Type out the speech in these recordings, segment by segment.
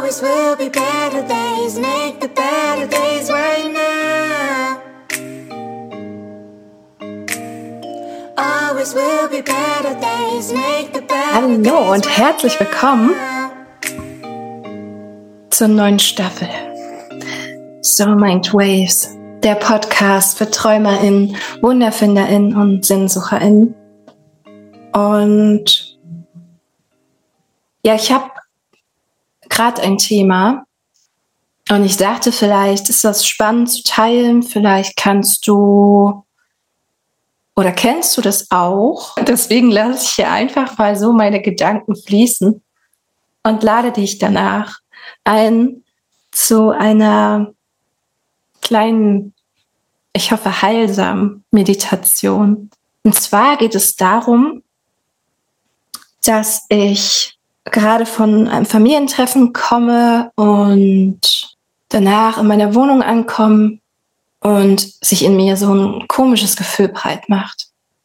Always will be better days, make the better days right now. Always will be better days, make the better days. Hallo und herzlich willkommen zur neuen Staffel Soulmind Waves, der Podcast für TräumerInnen, WunderfinderInnen und SinnsucherInnen. Und ja, ich habe gerade ein Thema und ich dachte, vielleicht ist das spannend zu teilen, vielleicht kannst du oder kennst du das auch? Deswegen lasse ich hier einfach mal so meine Gedanken fließen und lade dich danach ein zu einer kleinen, ich hoffe heilsamen Meditation. Und zwar geht es darum, dass ich gerade von einem Familientreffen komme und danach in meiner Wohnung ankomme und sich in mir so ein komisches Gefühl breit macht.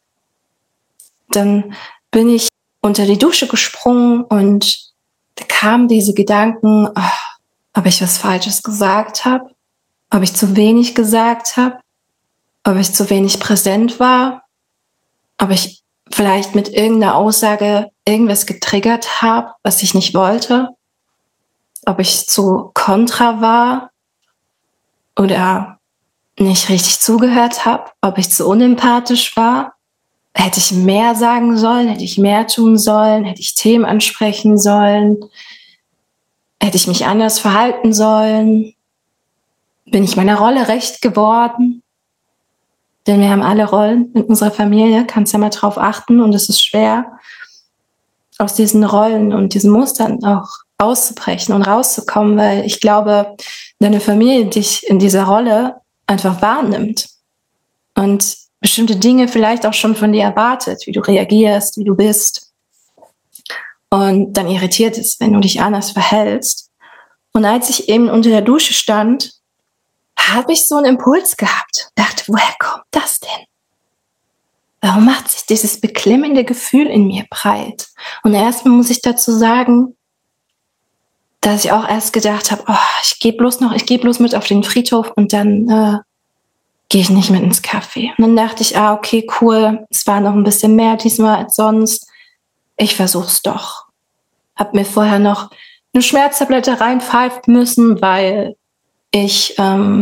Dann bin ich unter die Dusche gesprungen und da kamen diese Gedanken, ob ich was Falsches gesagt habe, ob ich zu wenig gesagt habe, ob ich zu wenig präsent war, ob ich vielleicht mit irgendeiner Aussage irgendwas getriggert habe, was ich nicht wollte, ob ich zu kontra war oder nicht richtig zugehört habe, ob ich zu unempathisch war. Hätte ich mehr sagen sollen, hätte ich mehr tun sollen, hätte ich Themen ansprechen sollen, hätte ich mich anders verhalten sollen, bin ich meiner Rolle recht geworden? Denn wir haben alle Rollen in unserer Familie, kannst ja mal drauf achten und es ist schwer, aus diesen Rollen und diesen Mustern auch auszubrechen und rauszukommen, weil ich glaube, deine Familie dich in dieser Rolle einfach wahrnimmt und bestimmte Dinge vielleicht auch schon von dir erwartet, wie du reagierst, wie du bist und dann irritiert ist, wenn du dich anders verhältst. Und als ich eben unter der Dusche stand, habe ich so einen Impuls gehabt. Dachte, woher kommt das denn? Warum macht sich dieses beklemmende Gefühl in mir breit? Und erstmal muss ich dazu sagen, dass ich auch erst gedacht habe, ich gehe bloß mit auf den Friedhof und dann gehe ich nicht mit ins Café. Und dann dachte ich, okay, cool, es war noch ein bisschen mehr diesmal als sonst. Ich versuch's doch. Hab mir vorher noch eine Schmerztablette reinpfeifen müssen, weil ich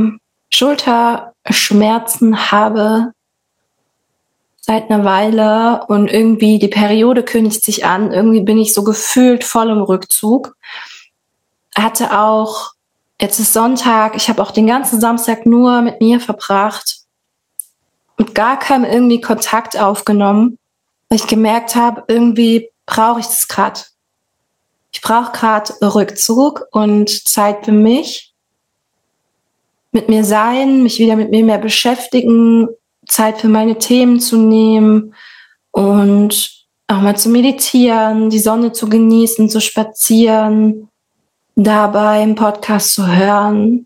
Schulterschmerzen habe seit einer Weile und irgendwie die Periode kündigt sich an. Irgendwie bin ich so gefühlt voll im Rückzug. Hatte auch, jetzt ist Sonntag, ich habe auch den ganzen Samstag nur mit mir verbracht und gar keinen irgendwie Kontakt aufgenommen, weil ich gemerkt habe, irgendwie brauche ich das gerade. Ich brauche gerade Rückzug und Zeit für mich. Mit mir sein, mich wieder mit mir mehr beschäftigen, Zeit für meine Themen zu nehmen und auch mal zu meditieren, die Sonne zu genießen, zu spazieren, dabei einen Podcast zu hören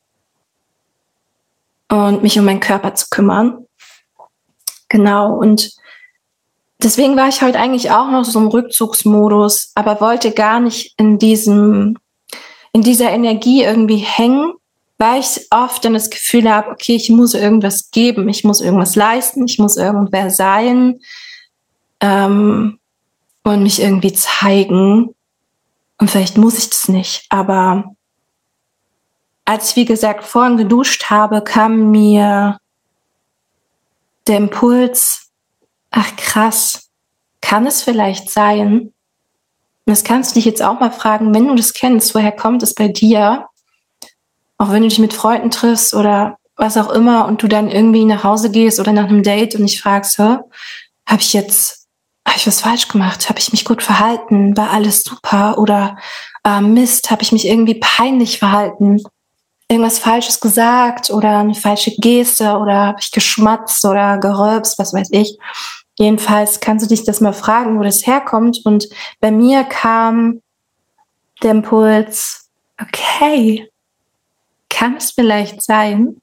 und mich um meinen Körper zu kümmern. Genau, und deswegen war ich heute eigentlich auch noch so im Rückzugsmodus, aber wollte gar nicht in dieser Energie irgendwie hängen, weil ich oft dann das Gefühl habe, okay, ich muss irgendwas geben, ich muss irgendwas leisten, ich muss irgendwer sein und mich irgendwie zeigen. Und vielleicht muss ich das nicht, aber als ich, wie gesagt, vorhin geduscht habe, kam mir der Impuls, ach krass, kann es vielleicht sein? Und das kannst du dich jetzt auch mal fragen, wenn du das kennst, woher kommt es bei dir? Auch wenn du dich mit Freunden triffst oder was auch immer und du dann irgendwie nach Hause gehst oder nach einem Date und dich fragst, habe ich was falsch gemacht? Habe ich mich gut verhalten? War alles super? Oder Mist, habe ich mich irgendwie peinlich verhalten? Irgendwas Falsches gesagt oder eine falsche Geste oder habe ich geschmatzt oder gerülpst, was weiß ich. Jedenfalls kannst du dich das mal fragen, wo das herkommt. Und bei mir kam der Impuls, okay, kann es vielleicht sein,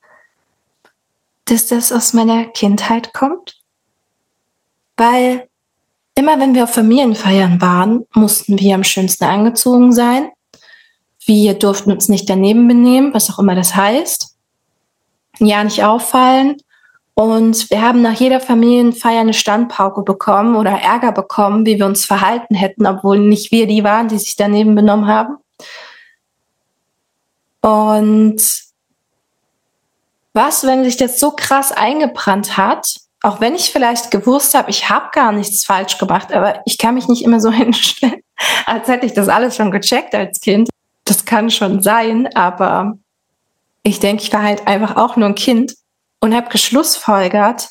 dass das aus meiner Kindheit kommt? Weil immer wenn wir auf Familienfeiern waren, mussten wir am schönsten angezogen sein. Wir durften uns nicht daneben benehmen, was auch immer das heißt. Ja, nicht auffallen. Und wir haben nach jeder Familienfeier eine Standpauke bekommen oder Ärger bekommen, wie wir uns verhalten hätten, obwohl nicht wir die waren, die sich daneben benommen haben. Und was, wenn sich das so krass eingebrannt hat, auch wenn ich vielleicht gewusst habe, ich habe gar nichts falsch gemacht, aber ich kann mich nicht immer so hinstellen, als hätte ich das alles schon gecheckt als Kind. Das kann schon sein, aber ich denke, ich war halt einfach auch nur ein Kind und habe geschlussfolgert,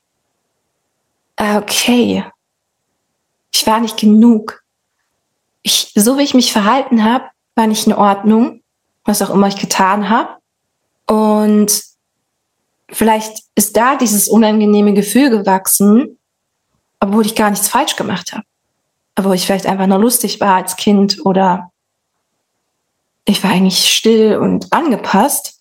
okay, ich war nicht genug. So wie ich mich verhalten habe, war nicht in Ordnung, was auch immer ich getan habe. Und vielleicht ist da dieses unangenehme Gefühl gewachsen, obwohl ich gar nichts falsch gemacht habe. Obwohl ich vielleicht einfach nur lustig war als Kind oder ich war eigentlich still und angepasst.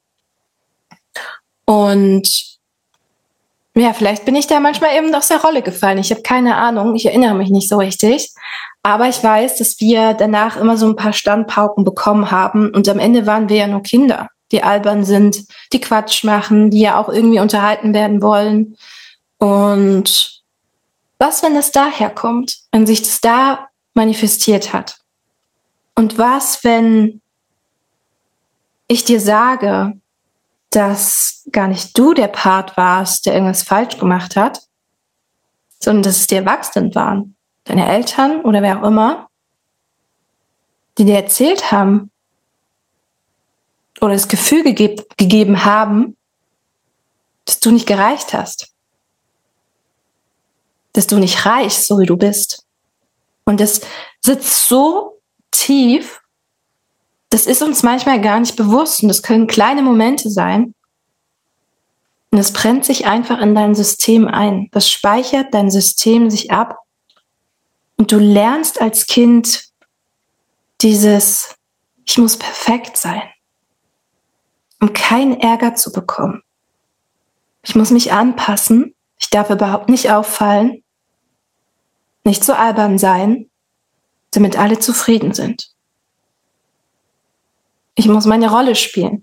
Und ja, vielleicht bin ich da manchmal eben aus der Rolle gefallen. Ich habe keine Ahnung, ich erinnere mich nicht so richtig. Aber ich weiß, dass wir danach immer so ein paar Standpauken bekommen haben. Und am Ende waren wir ja nur Kinder, die albern sind, die Quatsch machen, die ja auch irgendwie unterhalten werden wollen. Und was, wenn das daher kommt, wenn sich das da manifestiert hat? Und was, wenn ich dir sage, dass gar nicht du der Part warst, der irgendwas falsch gemacht hat, sondern dass es die Erwachsenen waren, deine Eltern oder wer auch immer, die dir erzählt haben oder das Gefühl gegeben haben, dass du nicht gereicht hast, dass du nicht reichst, so wie du bist. Und das sitzt so tief, das ist uns manchmal gar nicht bewusst und das können kleine Momente sein. Und es brennt sich einfach in dein System ein. Das speichert dein System sich ab. Und du lernst als Kind dieses, ich muss perfekt sein, um keinen Ärger zu bekommen. Ich muss mich anpassen. Ich darf überhaupt nicht auffallen, nicht so albern sein, damit alle zufrieden sind. Ich muss meine Rolle spielen.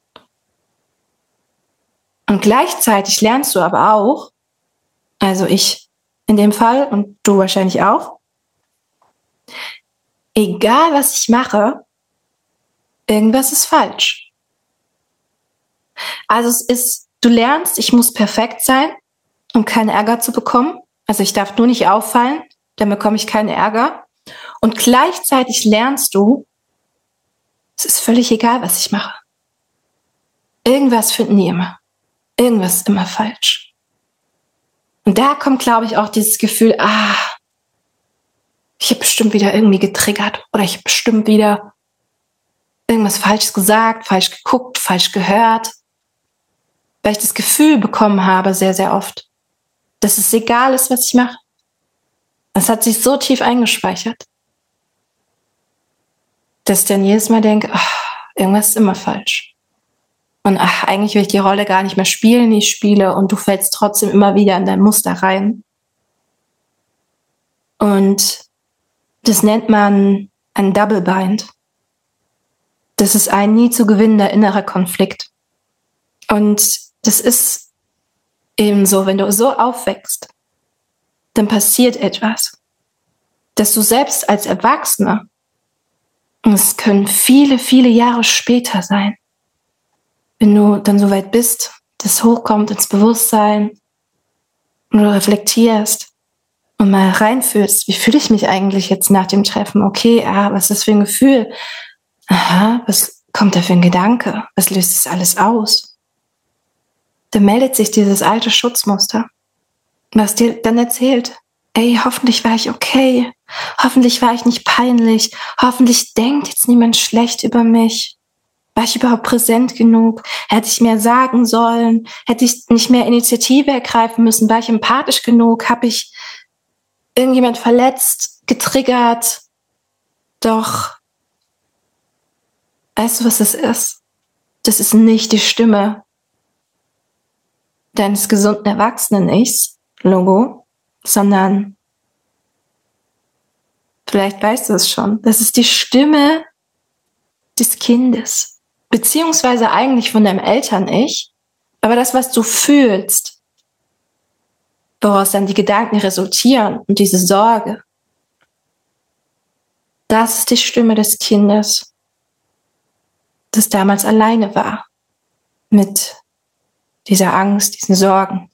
Und gleichzeitig lernst du aber auch, also ich in dem Fall und du wahrscheinlich auch, egal was ich mache, irgendwas ist falsch. Also du lernst, ich muss perfekt sein, um keinen Ärger zu bekommen. Also ich darf nur nicht auffallen, dann bekomme ich keinen Ärger. Und gleichzeitig lernst du, es ist völlig egal, was ich mache. Irgendwas finden die immer. Irgendwas ist immer falsch. Und da kommt, glaube ich, auch dieses Gefühl, ich habe bestimmt wieder irgendwie getriggert oder ich habe bestimmt wieder irgendwas Falsches gesagt, falsch geguckt, falsch gehört. Weil ich das Gefühl bekommen habe, sehr, sehr oft, dass es egal ist, was ich mache. Es hat sich so tief eingespeichert, dass ich dann jedes Mal denke, irgendwas ist immer falsch. Und eigentlich will ich die Rolle gar nicht mehr spielen, die ich spiele, und du fällst trotzdem immer wieder in dein Muster rein. Und das nennt man ein Double Bind. Das ist ein nie zu gewinnender innerer Konflikt. Und das ist eben so, wenn du so aufwächst, dann passiert etwas, dass du selbst als Erwachsener, und es können viele, viele Jahre später sein, wenn du dann so weit bist, das hochkommt ins Bewusstsein und du reflektierst und mal reinfühlst, wie fühle ich mich eigentlich jetzt nach dem Treffen? Okay, was ist das für ein Gefühl? Was kommt da für ein Gedanke? Was löst das alles aus? Dann meldet sich dieses alte Schutzmuster, was dir dann erzählt, hoffentlich war ich okay, hoffentlich war ich nicht peinlich, hoffentlich denkt jetzt niemand schlecht über mich. War ich überhaupt präsent genug? Hätte ich mehr sagen sollen? Hätte ich nicht mehr Initiative ergreifen müssen? War ich empathisch genug? Habe ich irgendjemand verletzt, getriggert? Doch, weißt du, was das ist? Das ist nicht die Stimme deines gesunden Erwachsenen-Ichs, Logo, sondern, vielleicht weißt du es schon, das ist die Stimme des Kindes, beziehungsweise eigentlich von deinem Eltern-Ich, aber das, was du fühlst, woraus dann die Gedanken resultieren und diese Sorge, das ist die Stimme des Kindes, das damals alleine war mit dieser Angst, diesen Sorgen,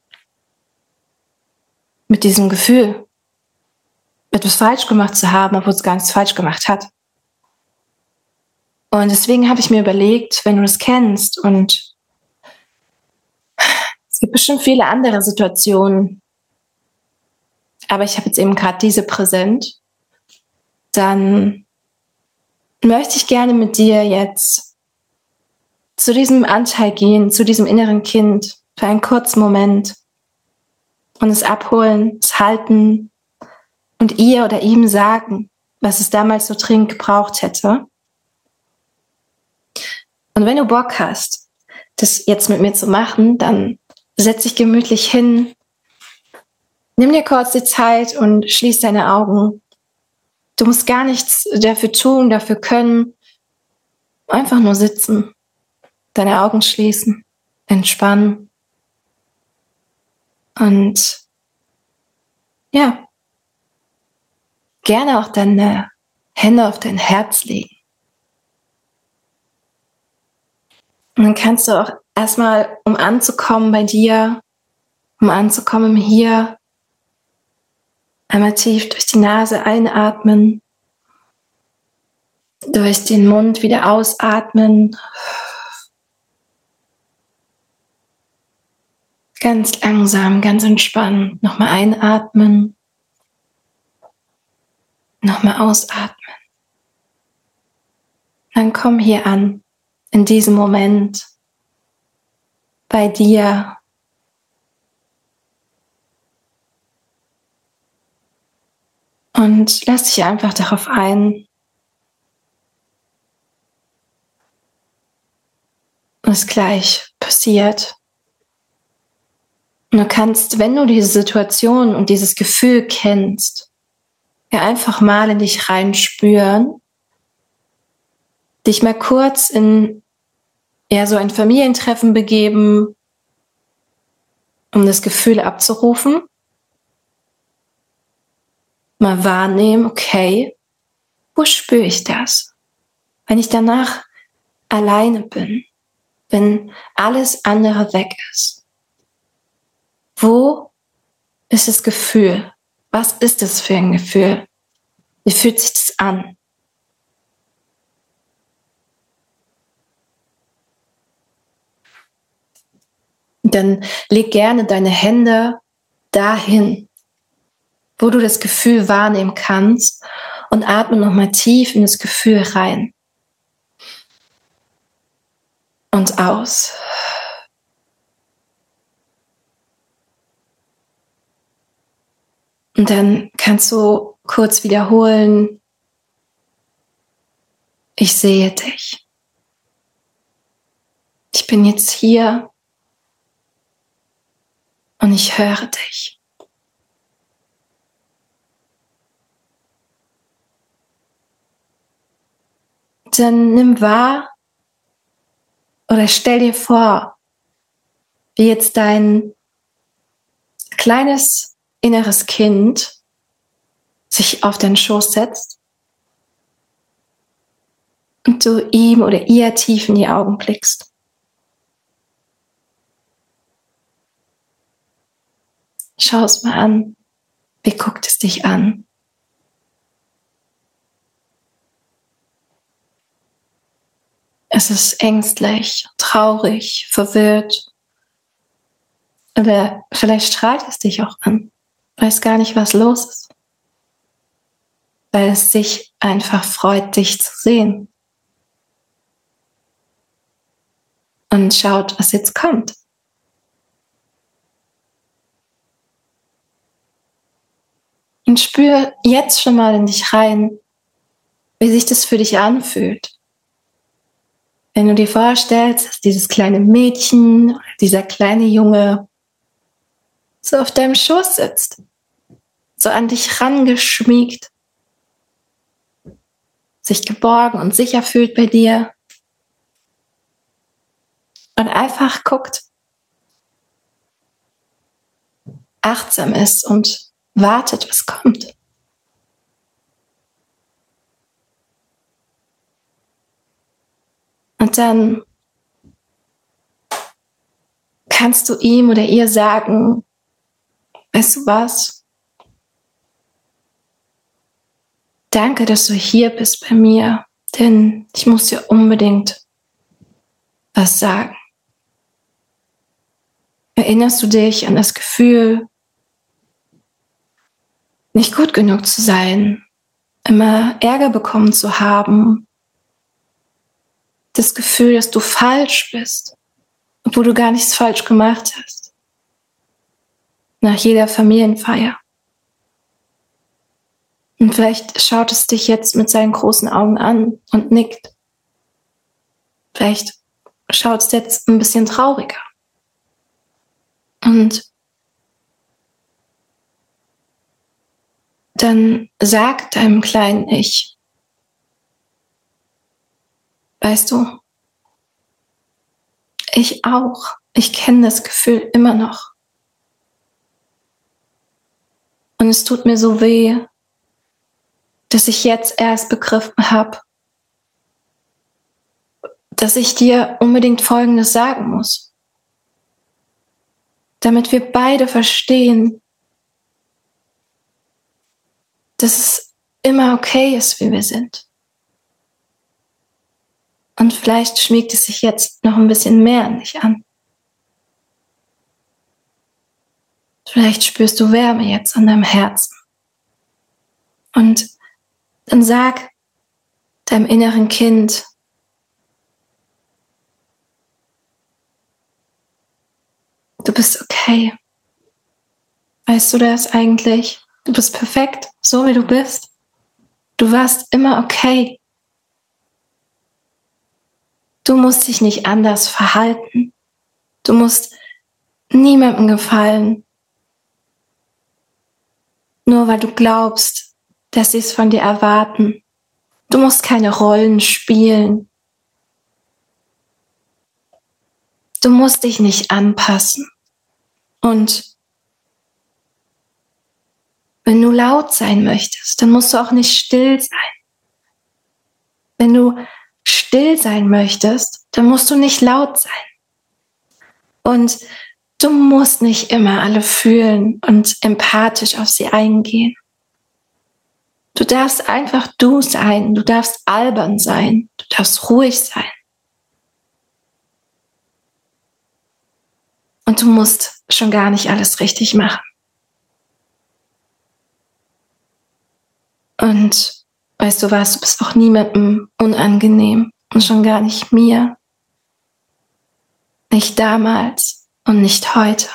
mit diesem Gefühl, etwas falsch gemacht zu haben, obwohl es gar nichts falsch gemacht hat. Und deswegen habe ich mir überlegt, wenn du das kennst, und es gibt bestimmt viele andere Situationen, aber ich habe jetzt eben gerade diese präsent, dann möchte ich gerne mit dir jetzt zu diesem Anteil gehen, zu diesem inneren Kind für einen kurzen Moment und es abholen, es halten und ihr oder ihm sagen, was es damals so dringend gebraucht hätte. Und wenn du Bock hast, das jetzt mit mir zu machen, dann setz dich gemütlich hin, nimm dir kurz die Zeit und schließ deine Augen. Du musst gar nichts dafür tun, dafür können. Einfach nur sitzen, deine Augen schließen, entspannen und ja, gerne auch deine Hände auf dein Herz legen. Und dann kannst du auch erstmal, um anzukommen bei dir, um anzukommen im Hier, einmal tief durch die Nase einatmen, durch den Mund wieder ausatmen. Ganz langsam, ganz entspannt. Nochmal einatmen. Nochmal ausatmen. Dann komm hier an, in diesem Moment, bei dir. Und lass dich einfach darauf ein, was gleich passiert. Und du kannst, wenn du diese Situation und dieses Gefühl kennst, ja einfach mal in dich reinspüren, dich mal kurz in so ein Familientreffen begeben, um das Gefühl abzurufen. Mal wahrnehmen, okay, wo spüre ich das? Wenn ich danach alleine bin, wenn alles andere weg ist. Wo ist das Gefühl? Was ist das für ein Gefühl? Wie fühlt sich das an? Dann leg gerne deine Hände dahin, wo du das Gefühl wahrnehmen kannst, und atme nochmal tief in das Gefühl rein und aus. Und dann kannst du kurz wiederholen, ich sehe dich. Ich bin jetzt hier und ich höre dich. Dann nimm wahr oder stell dir vor, wie jetzt dein kleines inneres Kind sich auf deinen Schoß setzt und du ihm oder ihr tief in die Augen blickst. Schau es mal an. Wie guckt es dich an? Es ist ängstlich, traurig, verwirrt. Oder vielleicht strahlt es dich auch an. Weiß gar nicht, was los ist. Weil es sich einfach freut, dich zu sehen. Und schaut, was jetzt kommt. Und spür jetzt schon mal in dich rein, wie sich das für dich anfühlt. Wenn du dir vorstellst, dass dieses kleine Mädchen oder dieser kleine Junge so auf deinem Schoß sitzt, so an dich rangeschmiegt, sich geborgen und sicher fühlt bei dir und einfach guckt, achtsam ist und wartet, was kommt. Und dann kannst du ihm oder ihr sagen, weißt du was? Danke, dass du hier bist bei mir, denn ich muss dir unbedingt was sagen. Erinnerst du dich an das Gefühl, nicht gut genug zu sein, immer Ärger bekommen zu haben, das Gefühl, dass du falsch bist, obwohl du gar nichts falsch gemacht hast, nach jeder Familienfeier? Und vielleicht schaut es dich jetzt mit seinen großen Augen an und nickt. Vielleicht schaut es jetzt ein bisschen trauriger. Und dann sag deinem kleinen Ich, weißt du, ich auch, ich kenne das Gefühl immer noch. Und es tut mir so weh, dass ich jetzt erst begriffen habe, dass ich dir unbedingt Folgendes sagen muss, damit wir beide verstehen, dass es immer okay ist, wie wir sind. Und vielleicht schmiegt es sich jetzt noch ein bisschen mehr an dich an. Vielleicht spürst du Wärme jetzt an deinem Herzen. Und dann sag deinem inneren Kind, du bist okay. Weißt du das eigentlich? Du bist perfekt, so wie du bist. Du warst immer okay. Du musst dich nicht anders verhalten. Du musst niemandem gefallen. Nur weil du glaubst, dass sie es von dir erwarten. Du musst keine Rollen spielen. Du musst dich nicht anpassen. Und wenn du laut sein möchtest, dann musst du auch nicht still sein. Wenn du still sein möchtest, dann musst du nicht laut sein. Und du musst nicht immer alle fühlen und empathisch auf sie eingehen. Du darfst einfach du sein, du darfst albern sein, du darfst ruhig sein. Und du musst schon gar nicht alles richtig machen. Und weißt du was, du bist auch niemandem unangenehm und schon gar nicht mir. Nicht damals und nicht heute.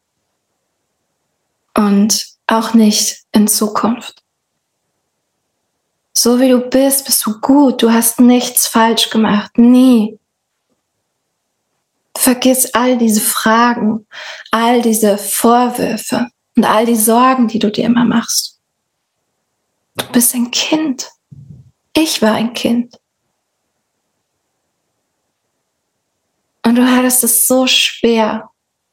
Und auch nicht in Zukunft. So wie du bist, bist du gut. Du hast nichts falsch gemacht. Nie. Vergiss all diese Fragen, all diese Vorwürfe und all die Sorgen, die du dir immer machst. Du bist ein Kind. Ich war ein Kind. Und du hattest es so schwer.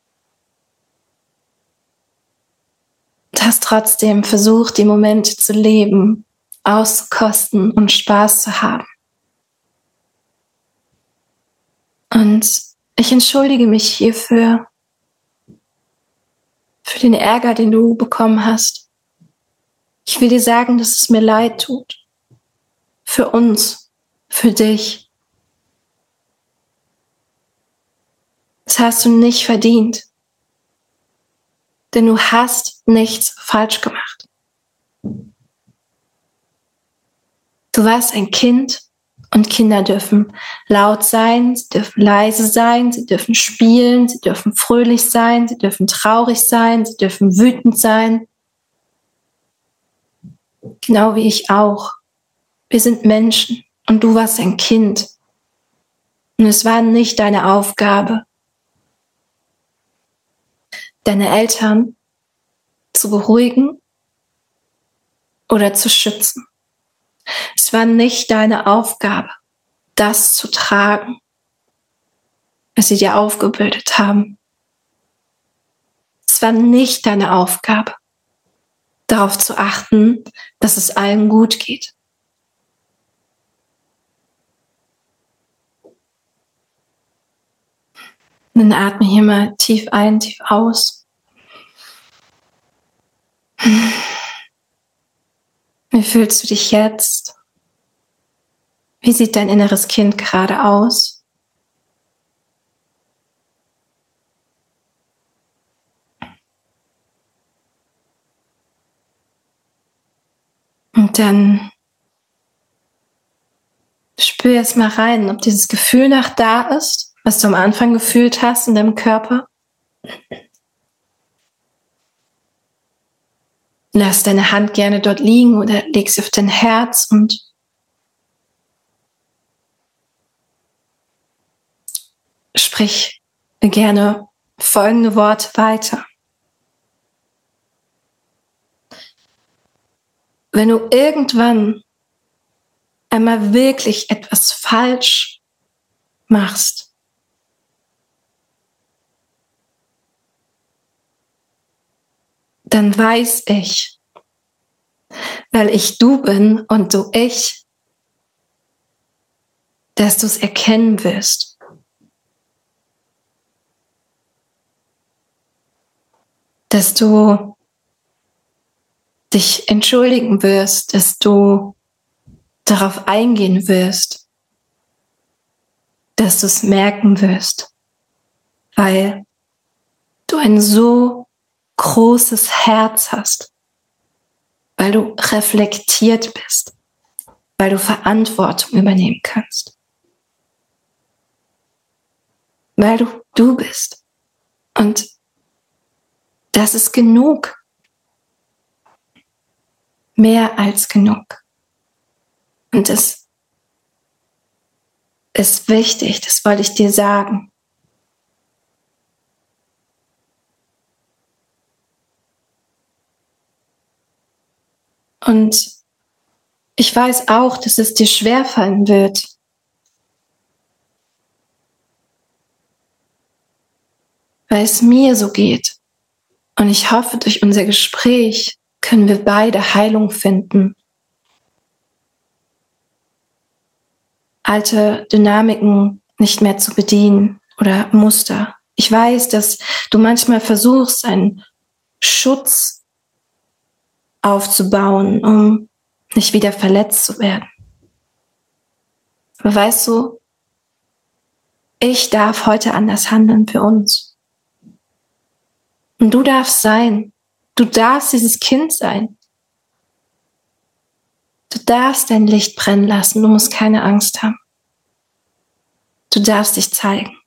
Du hast trotzdem versucht, die Momente zu leben, auszukosten und Spaß zu haben. Und ich entschuldige mich hierfür, für den Ärger, den du bekommen hast. Ich will dir sagen, dass es mir leid tut. Für uns, für dich. Das hast du nicht verdient. Denn du hast nichts falsch gemacht. Du warst ein Kind und Kinder dürfen laut sein, sie dürfen leise sein, sie dürfen spielen, sie dürfen fröhlich sein, sie dürfen traurig sein, sie dürfen wütend sein. Genau wie ich auch. Wir sind Menschen und du warst ein Kind. Und es war nicht deine Aufgabe, deine Eltern zu beruhigen oder zu schützen. Es war nicht deine Aufgabe, das zu tragen, was sie dir aufgebildet haben. Es war nicht deine Aufgabe, darauf zu achten, dass es allen gut geht. Und dann atme hier mal tief ein, tief aus. Wie fühlst du dich jetzt? Wie sieht dein inneres Kind gerade aus? Und dann spür erst mal rein, ob dieses Gefühl noch da ist, was du am Anfang gefühlt hast in deinem Körper. Lass deine Hand gerne dort liegen oder leg sie auf dein Herz und sprich gerne folgende Worte weiter. Wenn du irgendwann einmal wirklich etwas falsch machst, dann weiß ich, weil ich du bin und du ich, dass du es erkennen wirst. Dass du dich entschuldigen wirst, dass du darauf eingehen wirst, dass du es merken wirst, weil du ein so großes Herz hast, weil du reflektiert bist, weil du Verantwortung übernehmen kannst, weil du bist. Und das ist genug. Mehr als genug. Und es ist wichtig, das wollte ich dir sagen. Und ich weiß auch, dass es dir schwerfallen wird, weil es mir so geht. Und ich hoffe, durch unser Gespräch können wir beide Heilung finden. Alte Dynamiken nicht mehr zu bedienen oder Muster. Ich weiß, dass du manchmal versuchst, einen Schutz aufzubauen, um nicht wieder verletzt zu werden. Aber weißt du, ich darf heute anders handeln für uns. Und du darfst sein. Du darfst dieses Kind sein. Du darfst dein Licht brennen lassen. Du musst keine Angst haben. Du darfst dich zeigen.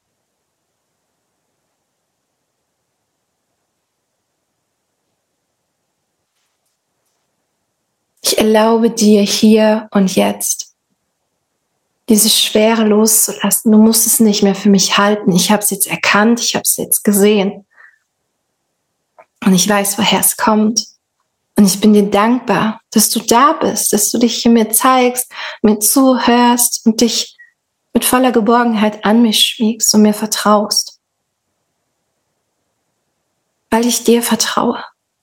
Ich erlaube dir hier und jetzt, diese Schwere loszulassen. Du musst es nicht mehr für mich halten. Ich habe es jetzt erkannt, ich habe es jetzt gesehen. Und ich weiß, woher es kommt. Und ich bin dir dankbar, dass du da bist, dass du dich hier mir zeigst, mir zuhörst und dich mit voller Geborgenheit an mich schmiegst und mir vertraust. Weil ich dir vertraue.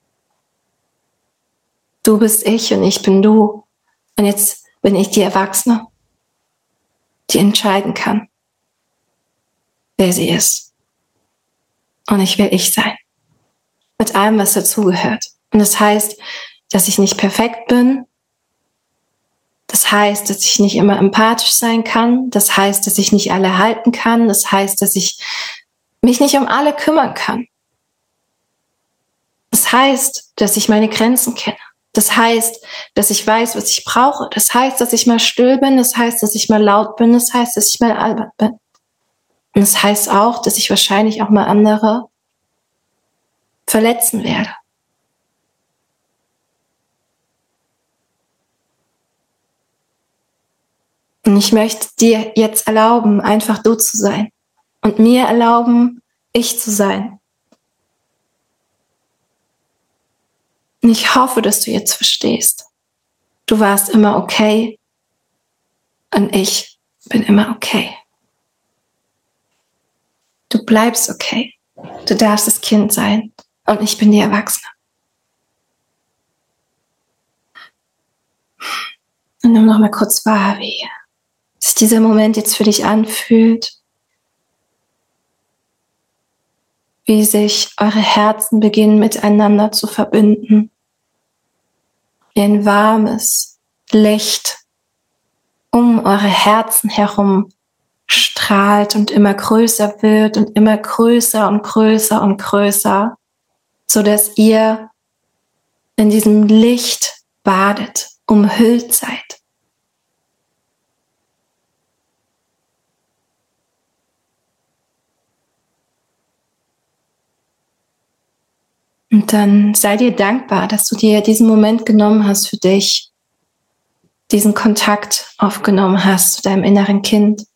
Du bist ich und ich bin du. Und jetzt bin ich die Erwachsene, die entscheiden kann, wer sie ist. Und ich will ich sein. Mit allem, was dazugehört. Und das heißt, dass ich nicht perfekt bin. Das heißt, dass ich nicht immer empathisch sein kann. Das heißt, dass ich nicht alle halten kann. Das heißt, dass ich mich nicht um alle kümmern kann. Das heißt, dass ich meine Grenzen kenne. Das heißt, dass ich weiß, was ich brauche. Das heißt, dass ich mal still bin. Das heißt, dass ich mal laut bin. Das heißt, dass ich mal albern bin. Und das heißt auch, dass ich wahrscheinlich auch mal andere verletzen werde. Und ich möchte dir jetzt erlauben, einfach du zu sein. Und mir erlauben, ich zu sein. Und ich hoffe, dass du jetzt verstehst, Du warst immer okay und ich bin immer okay. Du bleibst okay. Du darfst das Kind sein und ich bin die Erwachsene. Und nimm noch mal kurz wahr, wie sich dieser Moment jetzt für dich anfühlt. Wie sich eure Herzen beginnen miteinander zu verbinden. Wie ein warmes Licht um eure Herzen herum strahlt und immer größer wird und immer größer und größer und größer, so dass ihr in diesem Licht badet, umhüllt seid. Und dann sei dir dankbar, dass du dir diesen Moment genommen hast für dich, diesen Kontakt aufgenommen hast zu deinem inneren Kind.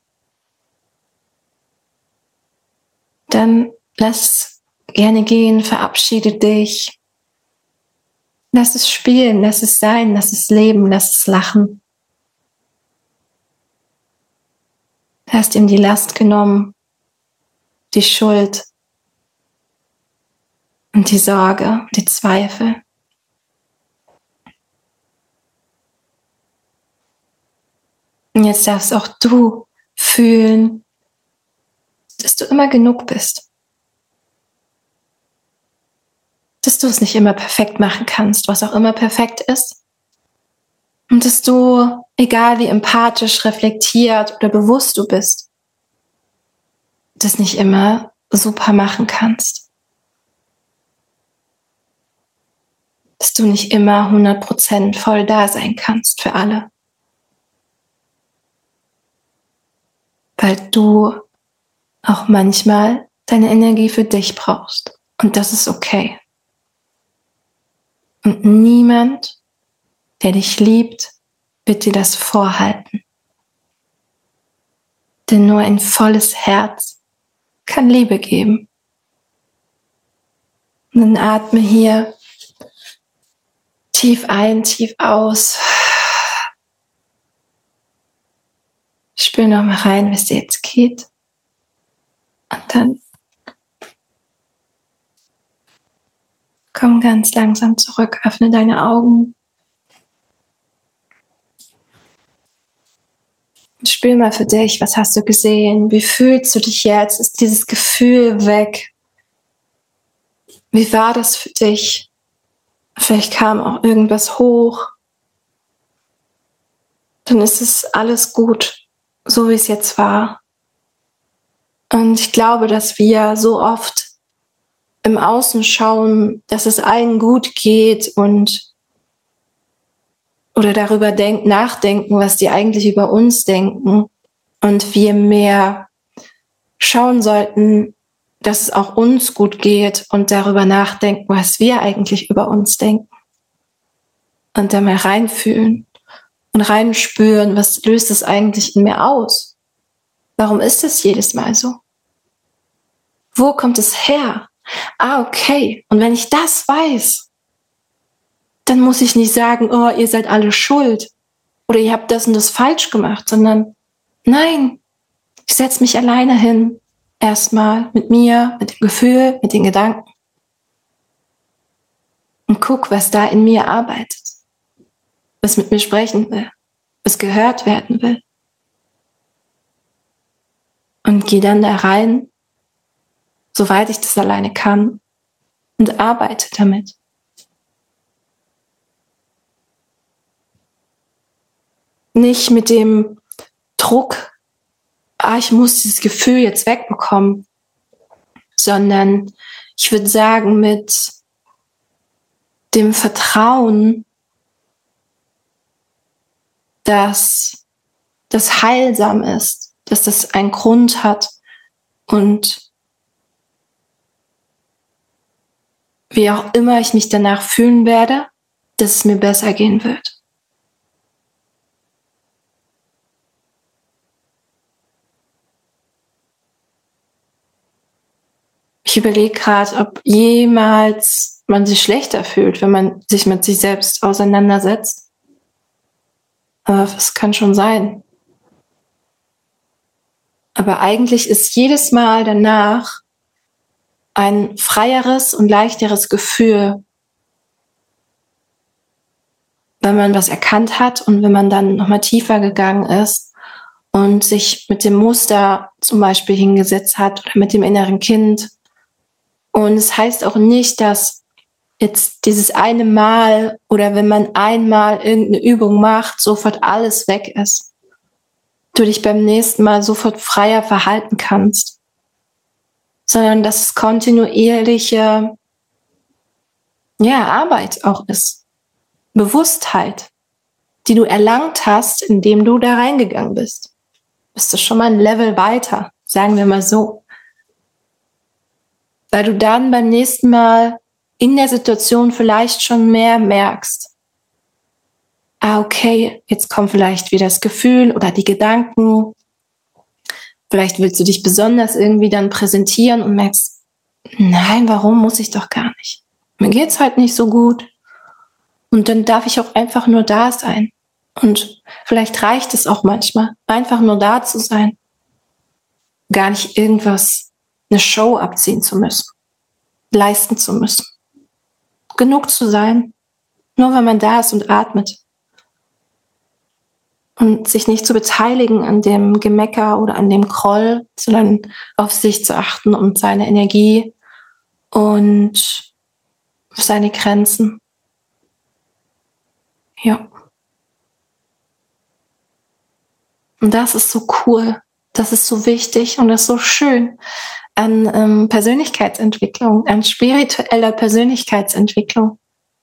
Dann lass gerne gehen, verabschiede dich. Lass es spielen, lass es sein, lass es leben, lass es lachen. Du hast ihm die Last genommen, die Schuld und die Sorge, die Zweifel. Und jetzt darfst auch du fühlen, dass du immer genug bist. Dass du es nicht immer perfekt machen kannst, was auch immer perfekt ist. Und dass du, egal wie empathisch, reflektiert oder bewusst du bist, das nicht immer super machen kannst. Dass du nicht immer 100% voll da sein kannst für alle. Weil du auch manchmal deine Energie für dich brauchst. Und das ist okay. Und niemand, der dich liebt, wird dir das vorhalten. Denn nur ein volles Herz kann Liebe geben. Und dann atme hier tief ein, tief aus. Spür noch mal rein, wie es dir jetzt geht. Und dann komm ganz langsam zurück, öffne deine Augen. Spür mal für dich, was hast du gesehen? Wie fühlst du dich jetzt? Ist dieses Gefühl weg? Wie war das für dich? Vielleicht kam auch irgendwas hoch. Dann ist es alles gut, so wie es jetzt war. Und ich glaube, dass wir so oft im Außen schauen, dass es allen gut geht und oder darüber nachdenken, was die eigentlich über uns denken. Und wir mehr schauen sollten, dass es auch uns gut geht und darüber nachdenken, was wir eigentlich über uns denken. Und da mal reinfühlen und reinspüren, was löst es eigentlich in mir aus? Warum ist es jedes Mal so? Wo kommt es her? Ah, okay. Und wenn ich das weiß, dann muss ich nicht sagen, oh, ihr seid alle schuld oder ihr habt das und das falsch gemacht, sondern nein, ich setze mich alleine hin, erstmal mit mir, mit dem Gefühl, mit den Gedanken und guck, was da in mir arbeitet, was mit mir sprechen will, was gehört werden will. Und gehe dann da rein, soweit ich das alleine kann und arbeite damit. Nicht mit dem Druck, ich muss dieses Gefühl jetzt wegbekommen, sondern ich würde sagen mit dem Vertrauen, dass das heilsam ist, dass das einen Grund hat und wie auch immer ich mich danach fühlen werde, dass es mir besser gehen wird. Ich überlege gerade, ob jemals man sich schlechter fühlt, wenn man sich mit sich selbst auseinandersetzt. Es kann schon sein. Aber eigentlich ist jedes Mal danach ein freieres und leichteres Gefühl, wenn man was erkannt hat und wenn man dann nochmal tiefer gegangen ist und sich mit dem Muster zum Beispiel hingesetzt hat oder mit dem inneren Kind. Und es heißt auch nicht, dass jetzt dieses eine Mal oder wenn man einmal irgendeine Übung macht, sofort alles weg ist. Du dich beim nächsten Mal sofort freier verhalten kannst, sondern dass es kontinuierliche Arbeit auch ist. Bewusstheit, die du erlangt hast, indem du da reingegangen bist. Bist du schon mal ein Level weiter, sagen wir mal so. Weil du dann beim nächsten Mal in der Situation vielleicht schon mehr merkst. Okay, jetzt kommt vielleicht wieder das Gefühl oder die Gedanken. Vielleicht willst du dich besonders irgendwie dann präsentieren und merkst, nein, warum muss ich doch gar nicht? Mir geht's halt nicht so gut. Und dann darf ich auch einfach nur da sein. Und vielleicht reicht es auch manchmal, einfach nur da zu sein. Gar nicht irgendwas, eine Show abziehen zu müssen, leisten zu müssen. Genug zu sein, nur wenn man da ist und atmet. Und sich nicht zu beteiligen an dem Gemecker oder an dem Groll, sondern auf sich zu achten und seine Energie und auf seine Grenzen. Ja. Und das ist so cool, das ist so wichtig und das ist so schön an Persönlichkeitsentwicklung, an spiritueller Persönlichkeitsentwicklung.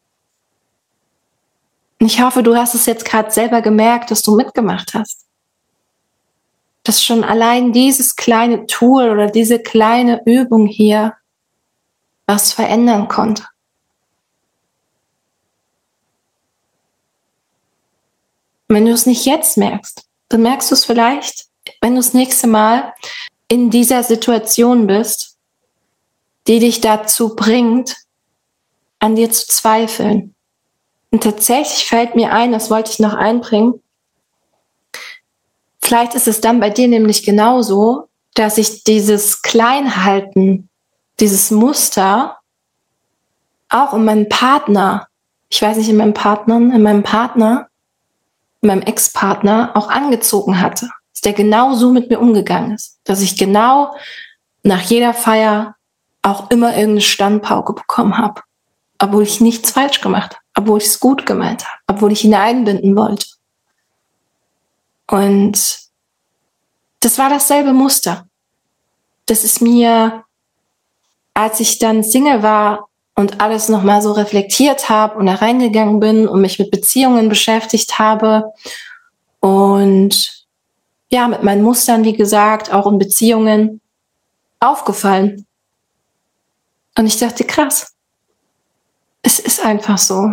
Und ich hoffe, du hast es jetzt gerade selber gemerkt, dass du mitgemacht hast. Dass schon allein dieses kleine Tool oder diese kleine Übung hier was verändern konnte. Wenn du es nicht jetzt merkst, dann merkst du es vielleicht, wenn du das nächste Mal in dieser Situation bist, die dich dazu bringt, an dir zu zweifeln. Und tatsächlich fällt mir ein, das wollte ich noch einbringen, vielleicht ist es dann bei dir nämlich genauso, dass ich dieses Kleinhalten, dieses Muster auch in meinem Partner, ich weiß nicht, in meinem Partner, in meinem Ex-Partner auch angezogen hatte. Dass der genau so mit mir umgegangen ist. Dass ich genau nach jeder Feier auch immer irgendeine Standpauke bekommen habe. Obwohl ich nichts falsch gemacht habe. Obwohl ich es gut gemeint habe. Obwohl ich ihn einbinden wollte. Und das war dasselbe Muster. Das ist mir, als ich dann Single war und alles nochmal so reflektiert habe und da reingegangen bin und mich mit Beziehungen beschäftigt habe und mit meinen Mustern, wie gesagt, auch in Beziehungen aufgefallen. Und ich dachte, krass, es ist einfach so.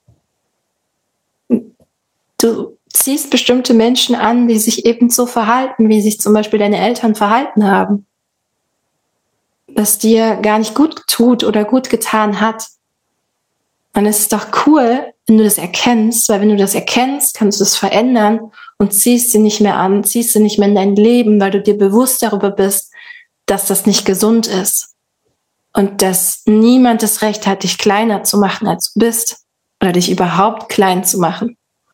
Du ziehst bestimmte Menschen an, die sich eben so verhalten, wie sich zum Beispiel deine Eltern verhalten haben. Das dir gar nicht gut tut oder gut getan hat. Und es ist doch cool, wenn du das erkennst, weil wenn du das erkennst, kannst du es verändern und ziehst sie nicht mehr an, ziehst sie nicht mehr in dein Leben, weil du dir bewusst darüber bist, dass das nicht gesund ist. Und dass niemand das Recht hat, dich kleiner zu machen, als du bist. Oder dich überhaupt klein zu machen.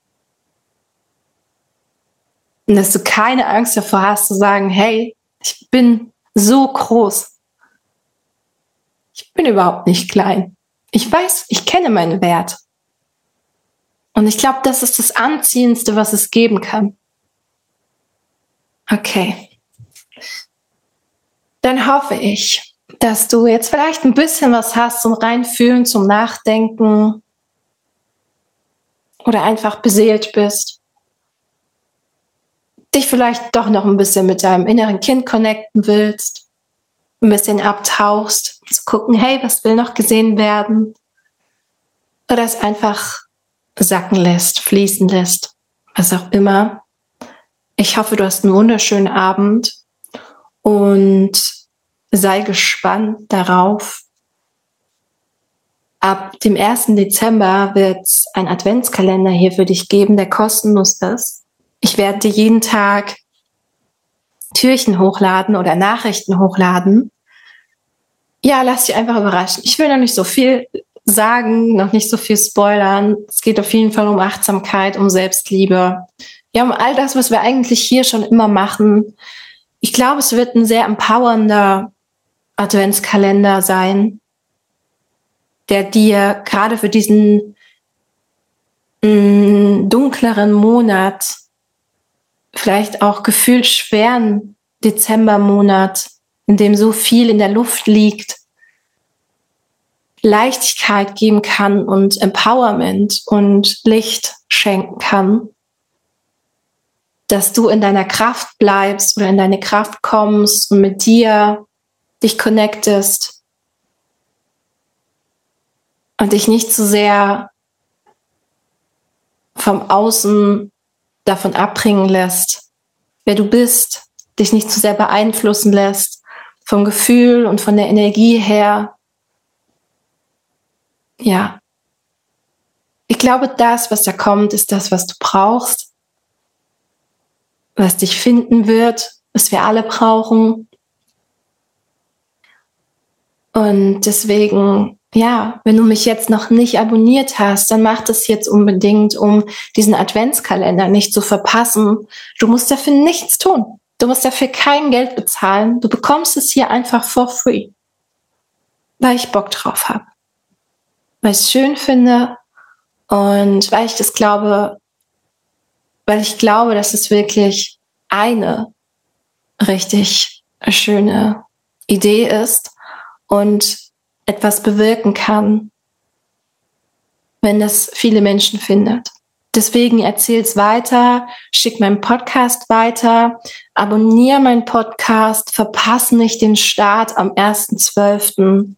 Und dass du keine Angst davor hast, zu sagen, hey, ich bin so groß. Ich bin überhaupt nicht klein. Ich weiß, ich kenne meinen Wert. Und ich glaube, das ist das Anziehendste, was es geben kann. Okay. Dann hoffe ich, dass du jetzt vielleicht ein bisschen was hast zum Reinfühlen, zum Nachdenken oder einfach beseelt bist. Dich vielleicht doch noch ein bisschen mit deinem inneren Kind connecten willst, ein bisschen abtauchst, zu gucken, hey, was will noch gesehen werden? Oder es einfach sacken lässt, fließen lässt, was auch immer. Ich hoffe, du hast einen wunderschönen Abend und sei gespannt darauf, Ab dem 1. Dezember wird es einen Adventskalender hier für dich geben, der kostenlos ist. Ich werde dir jeden Tag Türchen hochladen oder Nachrichten hochladen. Ja, lass dich einfach überraschen. Ich will noch nicht so viel sagen, noch nicht so viel spoilern. Es geht auf jeden Fall um Achtsamkeit, um Selbstliebe. Ja, um all das, was wir eigentlich hier schon immer machen. Ich glaube, es wird ein sehr empowernder Adventskalender sein, der dir gerade für diesen dunkleren Monat, vielleicht auch gefühlt schweren Dezembermonat, in dem so viel in der Luft liegt, Leichtigkeit geben kann und Empowerment und Licht schenken kann, dass du in deiner Kraft bleibst oder in deine Kraft kommst und mit dir dich connectest und dich nicht zu sehr vom Außen davon abbringen lässt, wer du bist, dich nicht zu sehr beeinflussen lässt vom Gefühl und von der Energie her. Ja, ich glaube, das, was da kommt, ist das, was du brauchst, was dich finden wird, was wir alle brauchen. Und deswegen, ja, wenn du mich jetzt noch nicht abonniert hast, dann mach das jetzt unbedingt, um diesen Adventskalender nicht zu verpassen. Du musst dafür nichts tun. Du musst dafür kein Geld bezahlen. Du bekommst es hier einfach for free, weil ich Bock drauf habe, weil ich es schön finde und weil ich glaube, dass es wirklich eine richtig schöne Idee ist und etwas bewirken kann, wenn das viele Menschen findet. Deswegen erzähl's weiter, schick meinen Podcast weiter, abonniere meinen Podcast, verpasse nicht den Start am 1.12.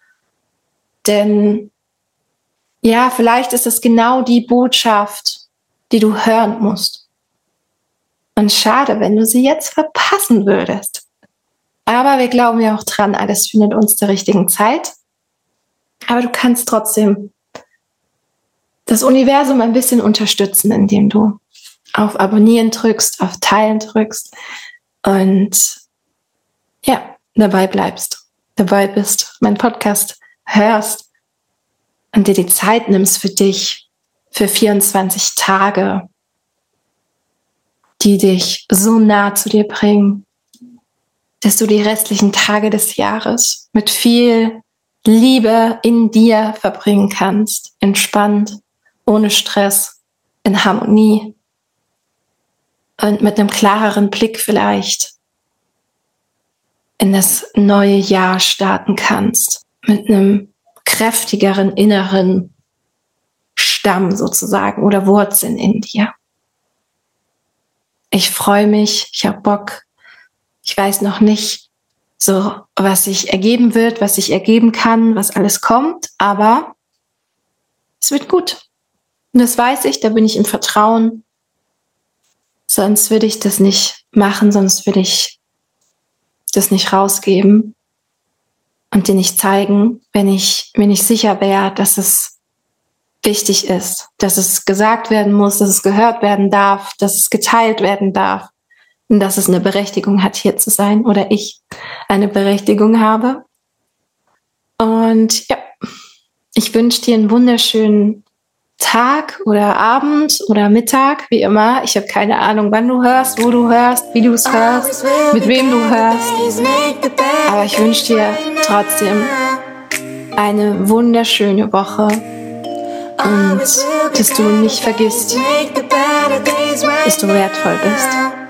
Denn ja, vielleicht ist es genau die Botschaft, die du hören musst. Und schade, wenn du sie jetzt verpassen würdest. Aber wir glauben ja auch dran, alles findet uns zur richtigen Zeit. Aber du kannst trotzdem das Universum ein bisschen unterstützen, indem du auf Abonnieren drückst, auf Teilen drückst und ja, dabei bleibst, dabei bist, meinen Podcast hörst und dir die Zeit nimmst für dich, für 24 Tage, die dich so nah zu dir bringen, dass du die restlichen Tage des Jahres mit viel Liebe in dir verbringen kannst, entspannt, ohne Stress, in Harmonie und mit einem klareren Blick vielleicht in das neue Jahr starten kannst, mit einem kräftigeren inneren Stamm sozusagen oder Wurzeln in dir. Ich freue mich, ich habe Bock. Ich weiß noch nicht so, was sich ergeben wird, was sich ergeben kann, was alles kommt, aber es wird gut. Und das weiß ich, da bin ich im Vertrauen. Sonst würde ich das nicht machen, sonst würde ich das nicht rausgeben und dir nicht zeigen, wenn ich mir nicht sicher wäre, dass es wichtig ist, dass es gesagt werden muss, dass es gehört werden darf, dass es geteilt werden darf und dass es eine Berechtigung hat, hier zu sein oder ich eine Berechtigung habe. Und ja, ich wünsche dir einen wunderschönen Tag oder Abend oder Mittag, wie immer. Ich habe keine Ahnung, wann du hörst, wo du hörst, wie du es hörst, mit wem du hörst. Aber ich wünsche dir trotzdem eine wunderschöne Woche und dass du nicht vergisst, dass du wertvoll bist.